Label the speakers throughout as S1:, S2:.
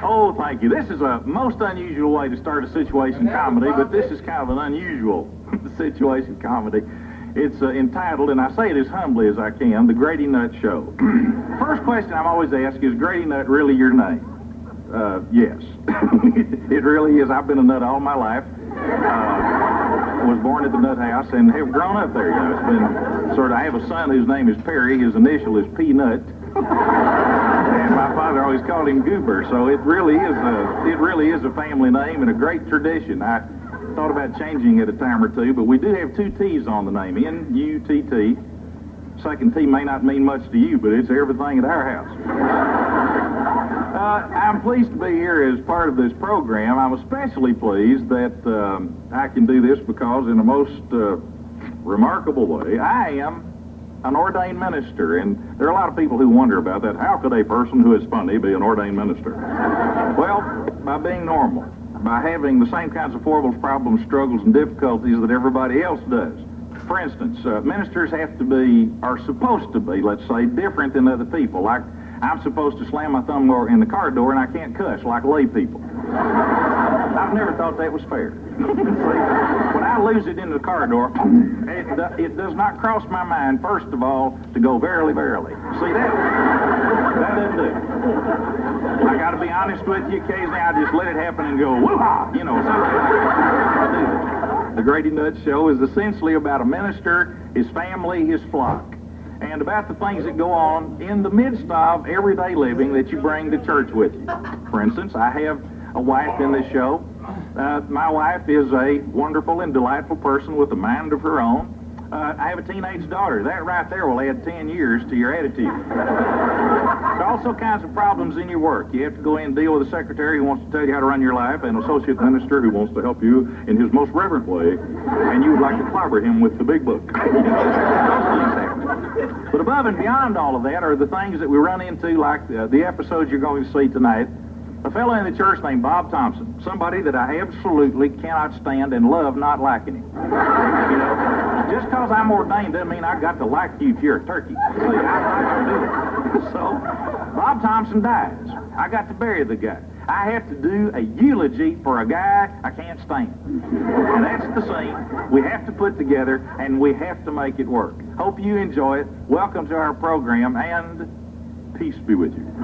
S1: Oh, thank you. This is a most unusual way to start a situation comedy, but this is kind of an unusual situation comedy. It's entitled, and I say it as humbly as I can, The Grady Nutt Show. First question I'm always asked is, Grady Nutt really your name? Yes. It really is. I've been a nut all my life. Was born at the Nut House and have grown up there. You know, it's been sort of, I have a son whose name is Perry. His initial is Peanut. And my father always called him Goober, so it really is a family name and a great tradition. I thought about changing it a time or two, but we do have two T's on the name, N-U-T-T. Second T may not mean much to you, but it's everything at our house. I'm pleased to be here as part of this program. I'm especially pleased that I can do this because in a most remarkable way, I am an ordained minister, and there are a lot of people who wonder about that. How could a person who is funny be an ordained minister? Well, by being normal, by having the same kinds of foibles, problems, struggles, and difficulties that everybody else does. For instance, ministers have to be, are supposed to be, let's say, different than other people. Like, I'm supposed to slam my thumb in the car door and I can't cuss like lay people. I've never thought that was fair. When I lose it in the car door, it does not cross my mind, first of all, to go verily, verily. See, that doesn't do it. I got to be honest with you, occasionally I just let it happen and go, woo-ha, you know, something like that. The Grady Nutt Show is essentially about a minister, his family, his flock, and about the things that go on in the midst of everyday living that you bring to church with you. For instance, I have a wife in this show. My wife is a wonderful and delightful person with a mind of her own. I have a teenage daughter. That right there will add 10 years to your attitude. There are also kinds of problems in your work. You have to go in and deal with a secretary who wants to tell you how to run your life, and an associate minister who wants to help you in his most reverent way, and you would like to clobber him with the big book. Those things happen. But above and beyond all of that are the things that we run into, like the episodes you're going to see tonight. A fellow in the church named Bob Thompson, somebody that I absolutely cannot stand and love not liking him. You know, just because I'm ordained doesn't mean I got to like you if you're a turkey. See, I'm not going to do it. So, Bob Thompson dies. I got to bury the guy. I have to do a eulogy for a guy I can't stand. And that's the scene we have to put together, and we have to make it work. Hope you enjoy it. Welcome to our program, and peace be with you.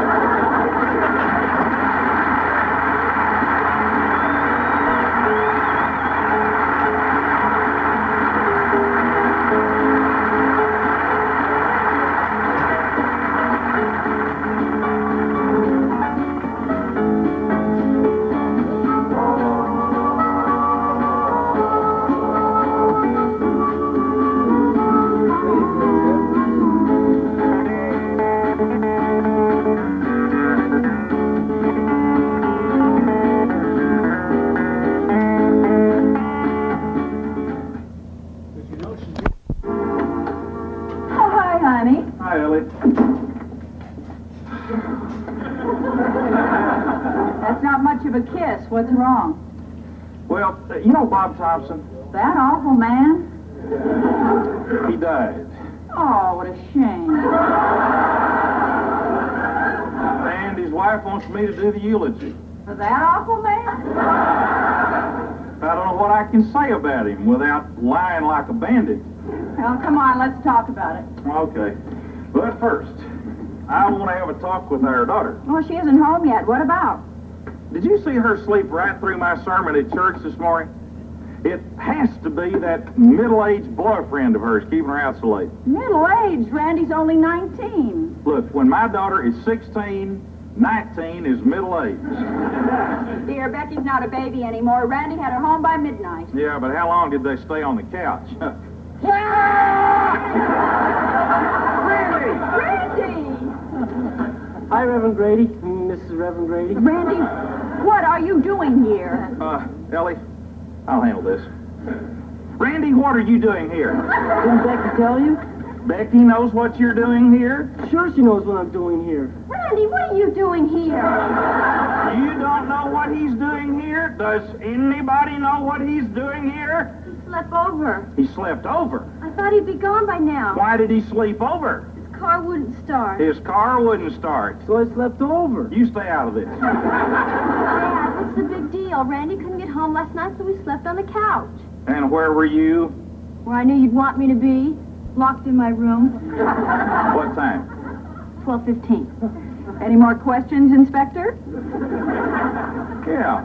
S2: What's wrong?
S1: Well, you know Bob Thompson?
S2: That awful man?
S1: He died.
S2: Oh, what a shame.
S1: And his wife wants me to do the eulogy.
S2: For that awful man?
S1: I don't know what I can say about him without lying like a bandit.
S2: Well, come on, let's talk about it.
S1: Okay. But first, I want to have a talk with our daughter.
S2: Well, she isn't home yet. What about?
S1: Did you see her sleep right through my sermon at church this morning? It has to be that middle-aged boyfriend of hers keeping her out so late.
S2: Middle-aged? Randy's only 19.
S1: Look, when my daughter is 16, 19 is middle-aged.
S2: Dear, Becky's not a baby anymore. Randy had her home by midnight.
S1: Yeah, but how long did they stay on the couch?
S2: Randy!
S3: Hi, Reverend Grady. Mrs. Reverend Grady.
S2: Randy, what are you doing here?
S1: Ellie, I'll handle this. Randy, what are you doing here?
S3: Didn't Becky tell you?
S1: Becky knows what you're doing here?
S3: Sure she knows what I'm doing here.
S2: Randy, what are you doing here?
S1: You don't know what he's doing here? Does anybody know what he's doing here?
S2: He slept over.
S1: He slept over?
S2: I thought he'd be gone by now.
S1: Why did he sleep over?
S2: His car wouldn't start.
S1: His car wouldn't start.
S3: So I slept over.
S1: You stay out of this.
S2: Dad, what's the big deal? Randy couldn't get home last night, so we slept on the couch.
S1: And where were you?
S2: Where I knew you'd want me to be. Locked in my room.
S1: What time?
S2: 12:15. Any more questions, Inspector?
S1: Yeah.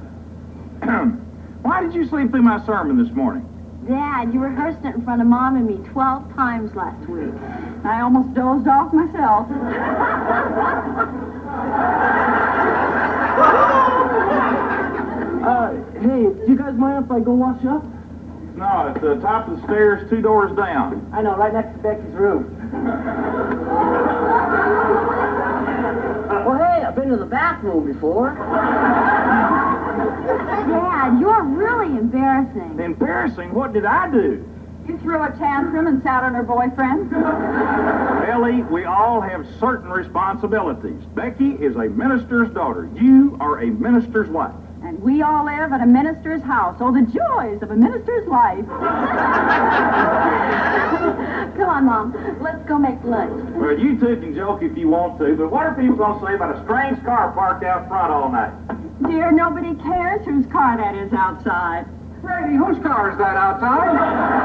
S1: Why did you sleep through my sermon this morning?
S2: Dad, you rehearsed it in front of Mom and me 12 times last week. I almost dozed off myself.
S3: Hey, do you guys mind if I go wash up?
S1: No, at the top of the stairs, 2 doors down.
S3: I know, right next to Becky's room. Well, hey, I've been to the bathroom before.
S2: Dad, you're really embarrassing.
S1: Embarrassing? What did I do?
S2: You threw a tantrum and sat on her boyfriend?
S1: Ellie, we all have certain responsibilities. Becky is a minister's daughter. You are a minister's wife.
S2: And we all live at a minister's house. Oh, the joys of a minister's life. Come on, Mom. Let's go make lunch.
S1: Well, you two can joke if you want to, but what are people going to say about a strange car parked out front all night?
S2: Dear, nobody cares whose car that is outside.
S4: Brady, whose car is that outside?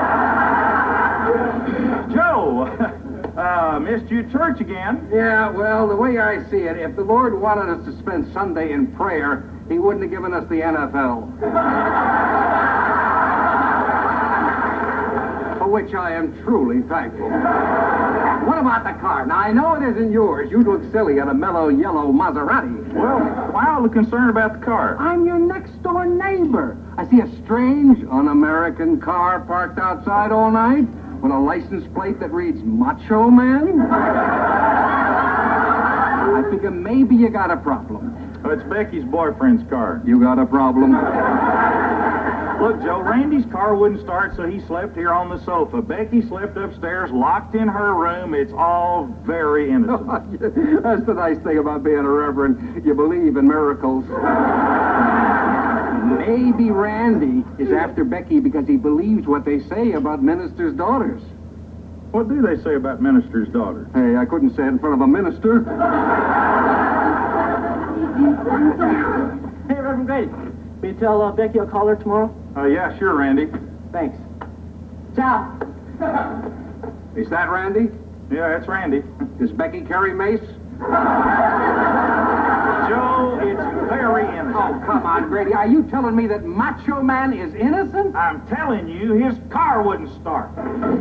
S1: Joe, missed you at church again.
S4: Yeah, well, the way I see it, if the Lord wanted us to spend Sunday in prayer, He wouldn't have given us the NFL. For which I am truly thankful. What about the car? Now, I know it isn't yours. You'd look silly in a mellow yellow Maserati.
S1: Well, why all the concern about the car?
S4: I'm your next-door neighbor. I see a strange, un-American car parked outside all night with a license plate that reads Macho Man. I figure maybe you got a problem.
S1: Oh, it's Becky's boyfriend's car.
S4: You got a problem?
S1: Look, Joe, Randy's car wouldn't start, so he slept here on the sofa. Becky slept upstairs, locked in her room. It's all very innocent.
S4: That's the nice thing about being a reverend. You believe in miracles. Maybe Randy is after Becky because he believes what they say about ministers' daughters.
S1: What do they say about ministers' daughters?
S4: Hey, I couldn't say it in front of a minister.
S3: Hey, Reverend Grady, will you tell Becky I'll call her tomorrow?
S1: Yeah, sure, Randy.
S3: Thanks. Ciao.
S4: Is that Randy?
S1: Yeah, that's Randy.
S4: Does Becky carry mace?
S1: Joe, it's very innocent.
S4: Oh, come on, Grady. Are you telling me that Macho Man is innocent?
S1: I'm telling you, his car wouldn't start.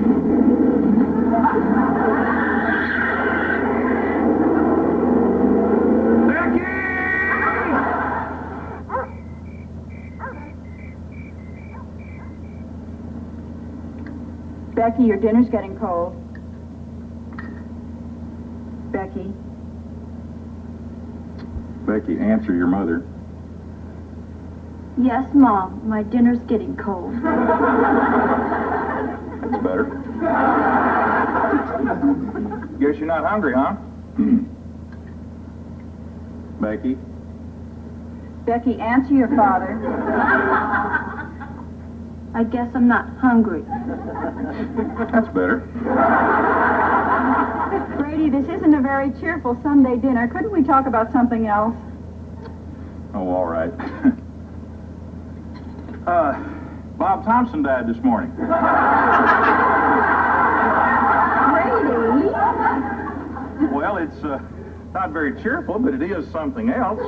S2: Becky, your dinner's getting cold. Becky.
S1: Becky, answer your mother.
S2: Yes, Mom. My dinner's getting cold.
S1: That's better. Guess you're not hungry, huh? Becky?
S2: Becky, answer your father. I guess I'm not hungry.
S1: That's better.
S2: Brady, this isn't a very cheerful Sunday dinner. Couldn't we talk about something else?
S1: Oh, all right. Bob Thompson died this morning.
S2: Brady?
S1: Well, it's not very cheerful, but it is something else.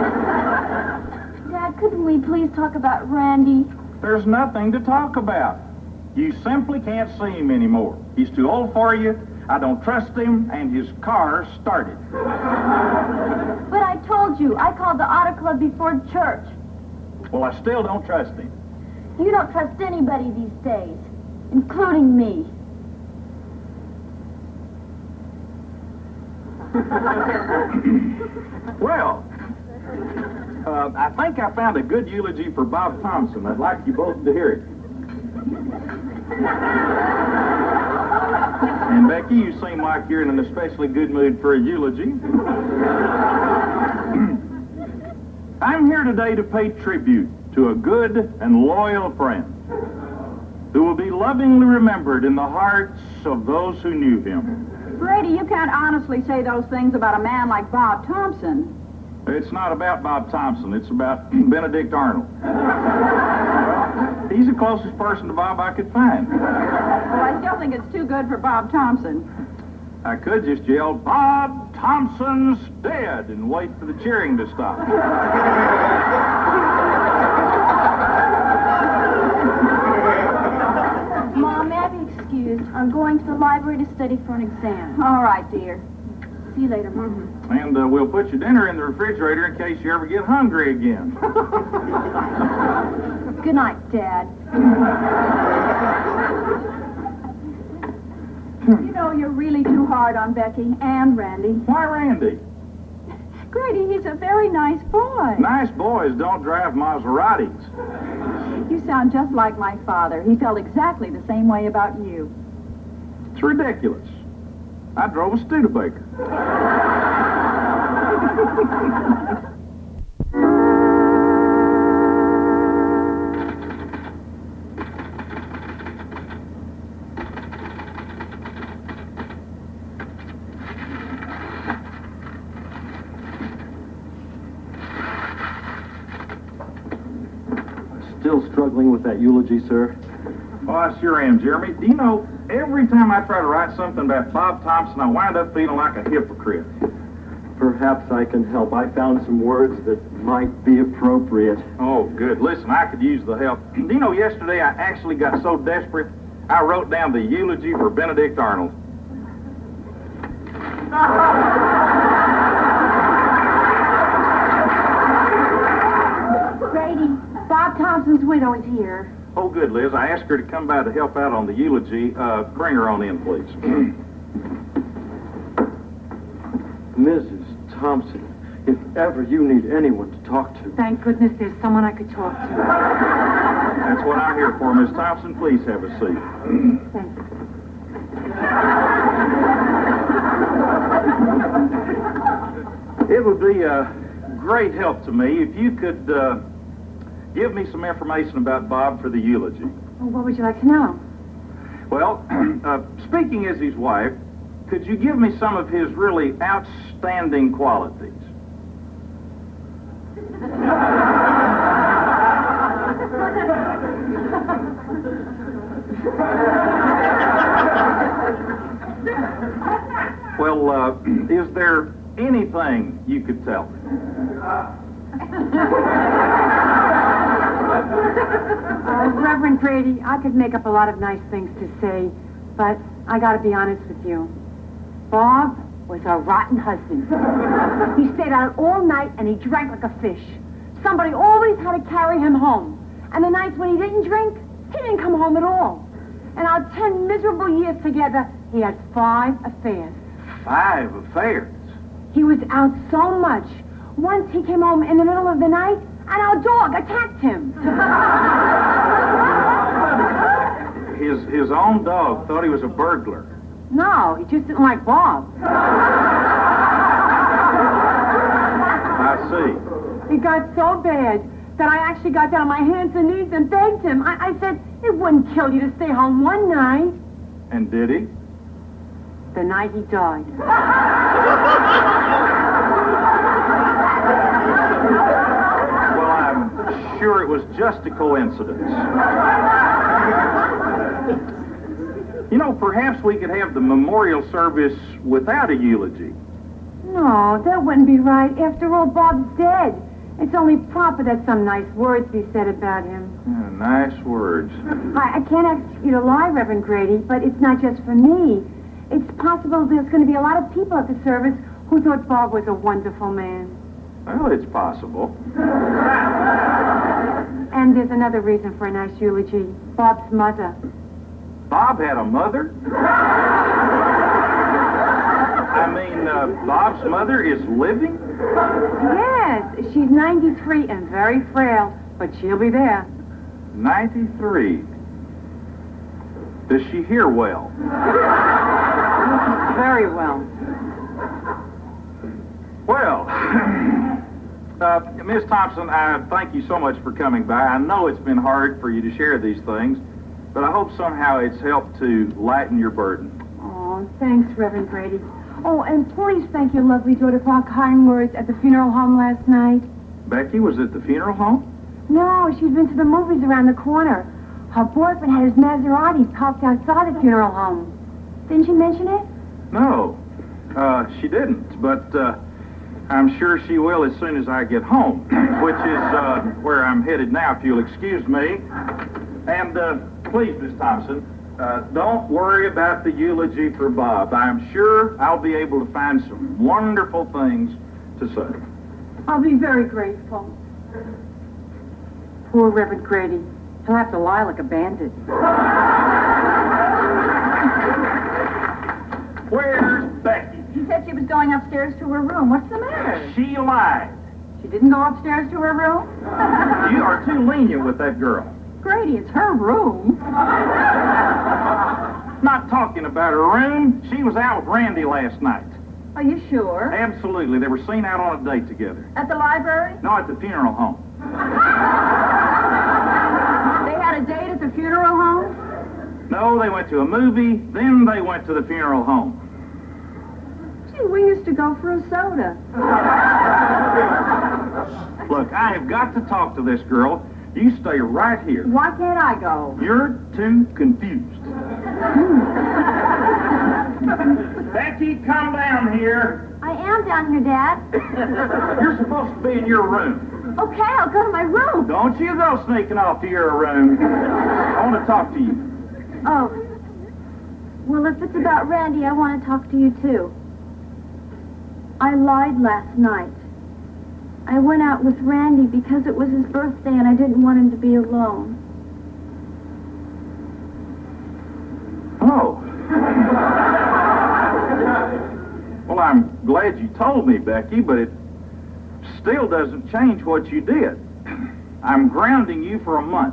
S2: Dad, couldn't we please talk about Randy?
S1: There's nothing to talk about. You simply can't see him anymore. He's too old for you. I don't trust him, and his car started.
S2: But I told you, I called the Auto Club before church.
S1: Well, I still don't trust him.
S2: You don't trust anybody these days, including me.
S1: Well, I think I found a good eulogy for Bob Thompson. I'd like you both to hear it. And Becky, you seem like you're in an especially good mood for a eulogy. I'm here today to pay tribute to a good and loyal friend who will be lovingly remembered in the hearts of those who knew him.
S2: Grady, you can't honestly say those things about a man like Bob Thompson.
S1: It's not about Bob Thompson. It's about Benedict Arnold. He's the closest person to Bob I could find.
S2: Well, I still think it's too good for Bob Thompson.
S1: I could just yell, "Bob Thompson's dead," and wait for the cheering to stop.
S5: Mom, may I be excused? I'm going to the library to study for an exam.
S2: All right, dear.
S5: See you later, Mom.
S1: And we'll put your dinner in the refrigerator in case you ever get hungry again.
S5: Good night, Dad.
S2: You know, you're really too hard on Becky and Randy.
S1: Why, Randy?
S2: Grady, he's a very nice boy.
S1: Nice boys don't drive Maseratis.
S2: You sound just like my father. He felt exactly the same way about you.
S1: It's ridiculous. I drove a Studebaker.
S3: Still struggling with that eulogy, sir?
S1: Oh, I sure am, Jeremy. Do you know, every time I try to write something about Bob Thompson, I wind up feeling like a hypocrite.
S3: Perhaps I can help. I found some words that might be appropriate.
S1: Oh, good. Listen, I could use the help. Do you know, yesterday I actually got so desperate, I wrote down the eulogy for Benedict Arnold.
S5: Grady, Bob Thompson's widow is here.
S1: Oh, good, Liz. I asked her to come by to help out on the eulogy. Bring her on in, please.
S3: Mrs. Thompson, if ever you need anyone to talk to.
S6: Thank goodness there's someone I could talk to.
S1: That's what I'm here for, Miss Thompson. Please have a seat.
S6: Thank you.
S1: It would be a great help to me if you could give me some information about Bob for the eulogy.
S6: Well, what would you like to know?
S1: Well, speaking as his wife, could you give me some of his really outstanding qualities? Well, is there anything you could tell me?
S6: Reverend Grady, I could make up a lot of nice things to say, but I gotta be honest with you. Bob was a rotten husband. He stayed out all night and he drank like a fish. Somebody always had to carry him home. And the nights when he didn't drink, he didn't come home at all. And our 10 miserable years together, he had 5 affairs.
S1: 5 affairs?
S6: He was out so much. Once he came home in the middle of the night, and our dog attacked him.
S1: His own dog thought he was a burglar.
S6: No, he just didn't like Bob.
S1: I see.
S6: It got so bad that I actually got down on my hands and knees and begged him. I said, it wouldn't kill you to stay home one night.
S1: And did he?
S6: The night he died.
S1: Well, I'm sure it was just a coincidence. You know, perhaps we could have the memorial service without a eulogy.
S6: No, that wouldn't be right. After all, Bob's dead. It's only proper that some nice words be said about him.
S1: Nice words.
S6: I can't ask you to lie, Reverend Grady, but it's not just for me. It's possible there's going to be a lot of people at the service who thought Bob was a wonderful man.
S1: Well, it's possible.
S6: And there's another reason for a nice eulogy. Bob's mother.
S1: Bob had a mother? I mean, Bob's mother is living?
S6: Yes, she's 93 and very frail, but she'll be there.
S1: 93. Does she hear well?
S6: Very well.
S1: Well, Miss Thompson, I thank you so much for coming by. I know it's been hard for you to share these things, but I hope somehow it's helped to lighten your burden.
S6: Oh, Oh, thanks, Reverend Grady. Oh, and please thank your lovely daughter for her kind words at the funeral home last night.
S1: Becky was at the funeral home?
S6: No, she's been to the movies around the corner. Her boyfriend had his Maserati parked outside the funeral home. Didn't she mention it?
S1: No, she didn't, but I'm sure she will as soon as I get home, which is where I'm headed now, if you'll excuse me. And please, Miss Thompson, don't worry about the eulogy for Bob. I'm sure I'll be able to find some wonderful things to say.
S6: I'll be very grateful. Poor Reverend Grady. He'll have to lie like a bandit.
S1: Where's Becky?
S2: She said she was going upstairs to her room. What's the matter?
S1: She lied.
S2: She didn't go upstairs to her room?
S1: You are too lenient with that girl.
S2: Grady, it's her room.
S1: Not talking about her room. She was out with Randy last night.
S2: Are you sure?
S1: Absolutely. They were seen out on a date together.
S2: At the library?
S1: No, at the funeral home.
S2: They had a date at the funeral home?
S1: No, they went to a movie, then they went to the funeral home.
S2: Gee, we used to go for a soda.
S1: Look, I have got to talk to this girl. You stay right here.
S2: Why can't I go?
S1: You're too confused. Becky, come down here.
S5: I am down here, Dad.
S1: You're supposed to be in your room.
S5: Okay, I'll go to my room.
S1: Don't you go sneaking off to your room. I want to talk to you.
S5: Oh. Well, if it's about Randy, I want to talk to you, too. I lied last night. I went out with Randy because it was his birthday and I didn't want him to be alone.
S1: Oh. Well, I'm glad you told me, Becky, but it still doesn't change what you did. I'm grounding you for a month.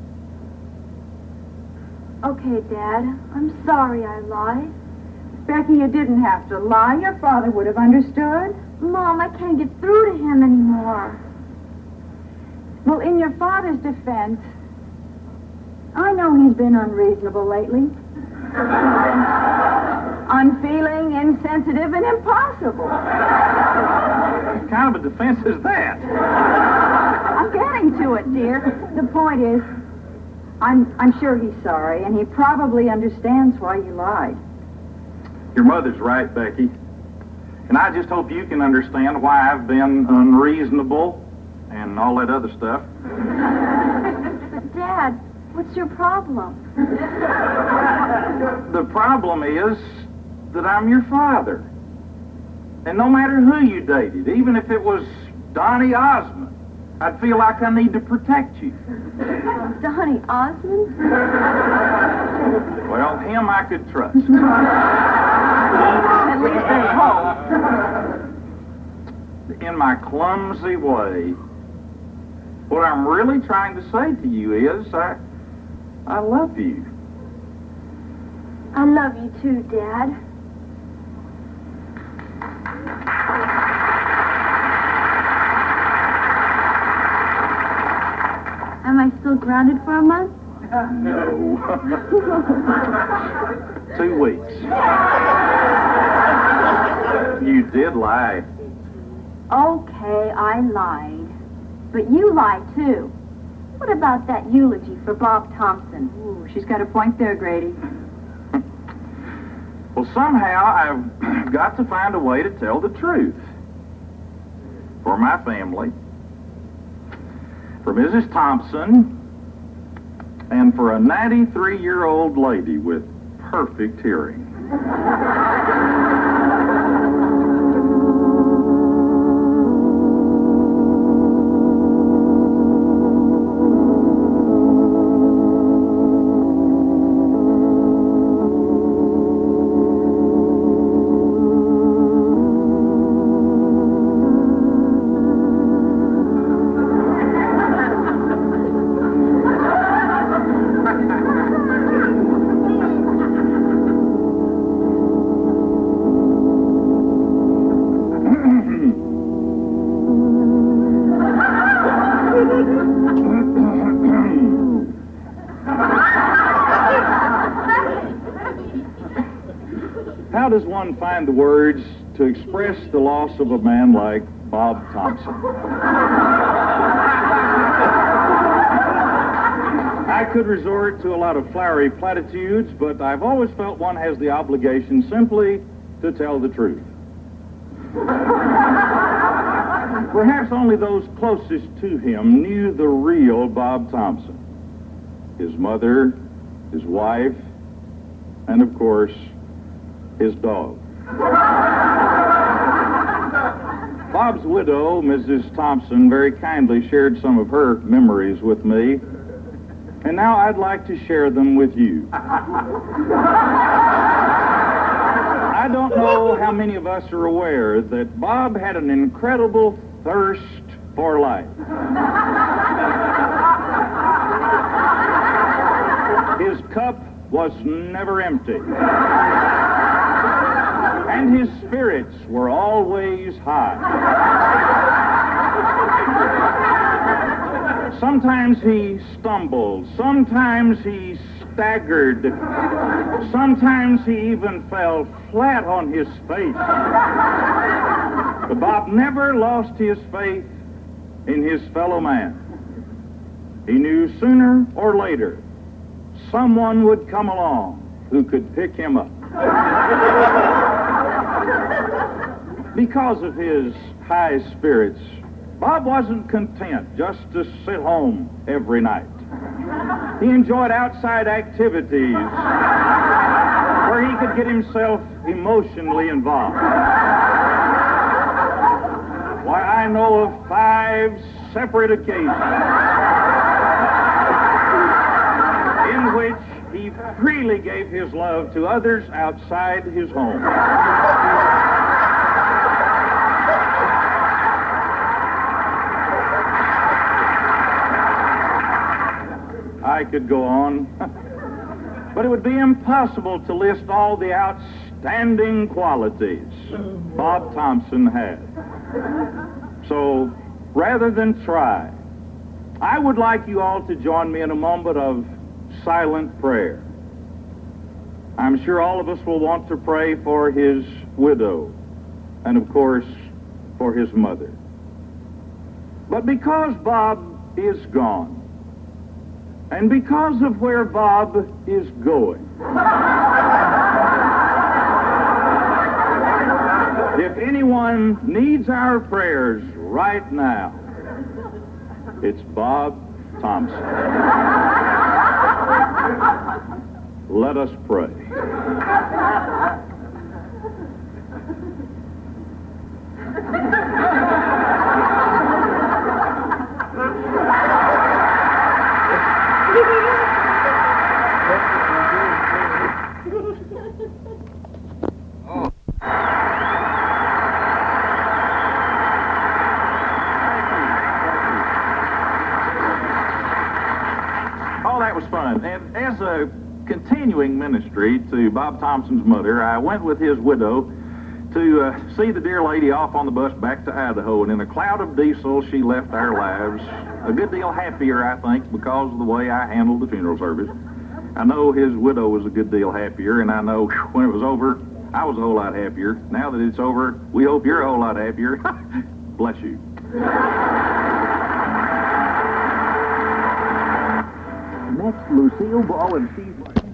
S5: Okay, Dad. I'm sorry I lied.
S2: Becky, you didn't have to lie. Your father would have understood.
S5: Mom, I can't get through to him anymore.
S2: Well, in your father's defense, I know he's been unreasonable lately. Unfeeling, insensitive, and impossible.
S1: What kind of a defense is that?
S2: I'm getting to it, dear. The point is, I'm sure he's sorry, and he probably understands why you lied.
S1: Your mother's right, Becky. And I just hope you can understand why I've been unreasonable and all that other stuff.
S5: But, Dad, what's your problem?
S1: The problem is that I'm your father. And no matter who you dated, even if it was Donny Osmond, I'd feel like I need to protect you.
S5: Donny Osmond?
S1: Well, him I could trust.
S2: At least they hope.
S1: In my clumsy way, what I'm really trying to say to you is I love you.
S5: I love you too, Dad. Am I still grounded for a month?
S1: No. 2 weeks. You did lie.
S5: Okay, I lied. But you lied, too. What about that eulogy for Bob Thompson?
S2: Ooh, she's got a point there, Grady.
S1: Well, somehow I've got to find a way to tell the truth. For my family, for Mrs. Thompson, and for a 93-year-old lady with perfect hearing. How does one find the words to express the loss of a man like Bob Thompson? I could resort to a lot of flowery platitudes, but I've always felt one has the obligation simply to tell the truth. Perhaps only those closest to him knew the real Bob Thompson. His mother, his wife, and of course, his dog. Bob's widow, Mrs. Thompson, very kindly shared some of her memories with me, and now I'd like to share them with you. I don't know how many of us are aware that Bob had an incredible thirst for life. His cup was never empty. And his spirits were always high. Sometimes he stumbled. Sometimes he staggered. Sometimes he even fell flat on his face. But Bob never lost his faith in his fellow man. He knew sooner or later someone would come along who could pick him up. Because of his high spirits, Bob wasn't content just to sit home every night. He enjoyed outside activities where he could get himself emotionally involved. Why, I know of 5 separate occasions in which he freely gave his love to others outside his home. I could go on, but it would be impossible to list all the outstanding qualities Bob Thompson had. So, rather than try, I would like you all to join me in a moment of silent prayer. I'm sure all of us will want to pray for his widow and, of course, for his mother. But because Bob is gone, and because of where Bob is going, if anyone needs our prayers right now, it's Bob Thompson. Let us pray. Fun. And as a continuing ministry to Bob Thompson's mother, I went with his widow to see the dear lady off on the bus back to Idaho, and in a cloud of diesel, she left our lives a good deal happier, I think, because of the way I handled the funeral service. I know his widow was a good deal happier, and I know when it was over, I was a whole lot happier. Now that it's over, we hope you're a whole lot happier. Bless you.
S7: Next, Lucille Ball and Steve...